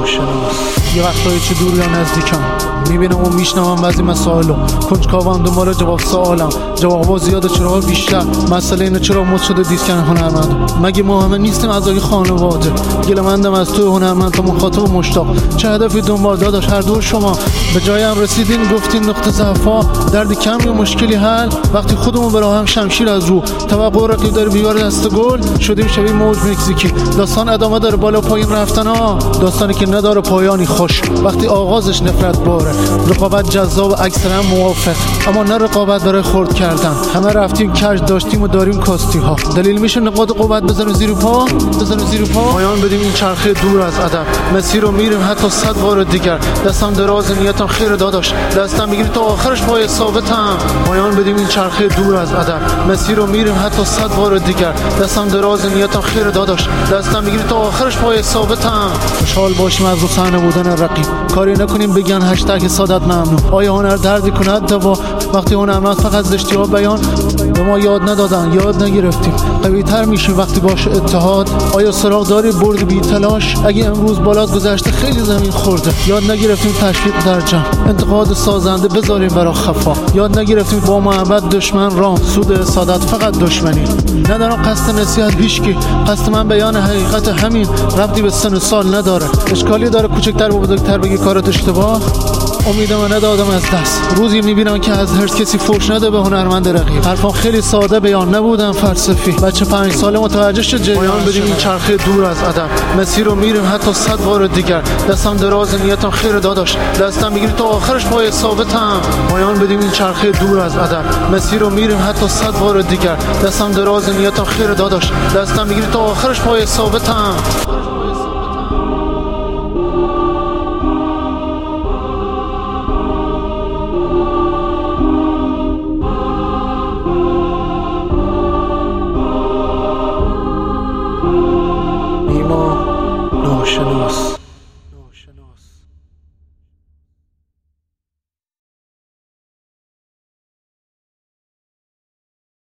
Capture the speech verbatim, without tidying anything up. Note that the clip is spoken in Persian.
ناشناس. یه وقتایی چه دور یا نزدیکم، میبینم و میشنوم بعضی مسائلو، کنجکاوم دنبال جواب سوالم، جوابا زیاده چرا بیشتر، مسئله اینه چرا مد شده دیسکن هنرمند. مگه ما همه نیستیم اعضای خانواده؟ گله‌مندم از تو هنرمند تا مخاطب مشتاق، چه هدفی دنبال داداش هر دور شما؟ به جای هم رسیدین گفتین نقطه ضعفا، دردی کم یا مشکلی حل، وقتی خودمون به راه هم شمشیر از رو، توقع رقیب داره بیار دست گل، شدیم شبیه موج مکزیکی. داستان ادامه داره بالا پایین رفتن ها، داستانی که نداره پایانی خوش، وقتی آغازش نفرت باره. رقابت جذاب اکثرا موافق، اما نه رقابت برای خرد کردن. همه رفتیم کج داشتیم و داریم کاستی ها، دلیل میشه نقاط قوت بزنیم زیر پا، بزنیم زیر پا. پایان بدیم این چرخه دور از ادب، مسیر رو میریم حتی صد بار دیگر. دستم دراز نیتم خیر داداش، دستم میگیری تا آخرش پای ثابتم. پایان بدیم این چرخه دور از ادب، مسیر رو میریم حتی صد بار دیگر. دستم دراز نیتم خیر داداش، دستم میگیری تا آخرش پای ثابتم. خوشحال باشیم از رو صحنه بودن رقیب، کاری نکنیم بگن هشتگ سادت ممنوع. آیا هنر دردی کند دوا؟ وقتی هنرمند فقط زشتی ها بیان، به ما یاد ندادن، یاد نگرفتیم. قوی تر میشیم وقتی باشه اتحاد. آیا سراغ داری برد بی تلاش؟ اگه امروز بالات گذشته خیلی زمین خورده، یاد نگرفتیم تشویق در جمع، انتقاد سازنده بذاریم برا خفا. یاد نگرفتیم با محبت دشمن رام، سود سادت فقط دشمنی. ندارم قصد نصیحت هیچکی، قصد من بیان حقیقت همین، ربطی به سن و سال نداره. اشکالی داره کوچکتر و بزرگتر بگی کارت اشتباه؟ امیدم ندادم از دست، روزی میبینم که از هر کسی فوش نده به هنرمند رقیب. حرفم خیلی ساده بیان نبودم فلسفی، بچه پنج ساله متوجه شد جریان. پایان بدیم این چرخه دور از ادب، مسیر رو میریم حتی صد بار دیگر. دستم دراز نیتم خیر داداش، دستم میگیری تا آخرش پای ثابتم. پایان بدیم این چرخه دور از ادب، مسیر رو میریم حتی صد بار دیگر. دستم دراز نیتم خیر داداش، دستم میگیری تا آخرش پای ثابتم. ناشناس.